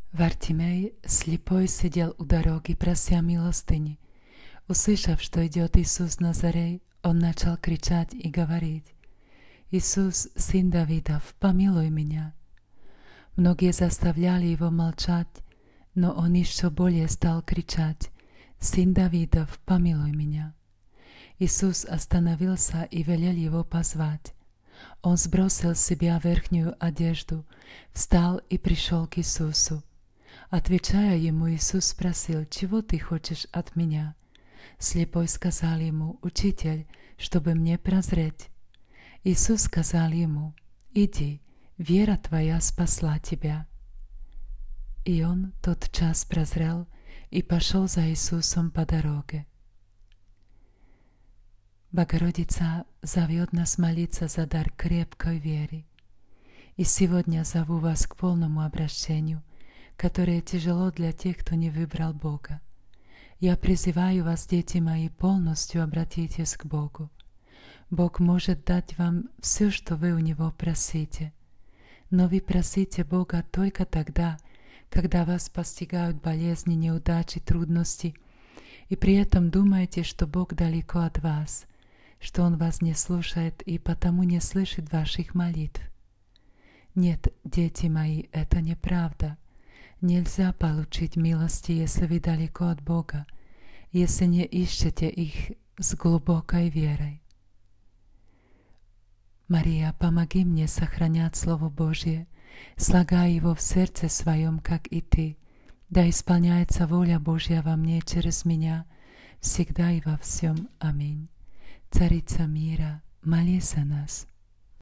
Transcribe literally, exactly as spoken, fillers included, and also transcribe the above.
Вартимей, слепой, сидел у дороги, прося милостыни. Услышав, что идет Иисус Назарей, он начал кричать и говорить: «Иисус, сын Давидов, помилуй меня». Многие заставляли его молчать, но он еще более стал кричать: «Сын Давидов, помилуй меня». Иисус остановился и велел его позвать. Он сбросил с себя верхнюю одежду, встал и пришел к Иисусу. Отвечая ему, Иисус спросил: «Чего ты хочешь от меня?» Слепой сказал ему: «Учитель, чтобы мне прозреть». Иисус сказал ему: «Иди, вера твоя спасла тебя». И он тотчас прозрел и пошел за Иисусом по дороге. Богородица зовет нас молиться за дар крепкой веры. И сегодня зову вас к полному обращению, которое тяжело для тех, кто не выбрал Бога. Я призываю вас, дети мои, полностью обратитесь к Богу. Бог может дать вам все, что вы у Него просите. Но вы просите Бога только тогда, когда вас постигают болезни, неудачи, трудности, и при этом думаете, что Бог далеко от вас, что Он вас не слушает и потому не слышит ваших молитв. Нет, дети мои, это неправда. Нельзя получить милости, если вы далеко от Бога, если не ищете их с глубокой верой. Мария, помоги мне сохранять Слово Божье, слагая его в сердце своем, как и Ты, да исполняется воля Божья во мне через меня, всегда и во всем. Аминь. Царица мира, молись за нас.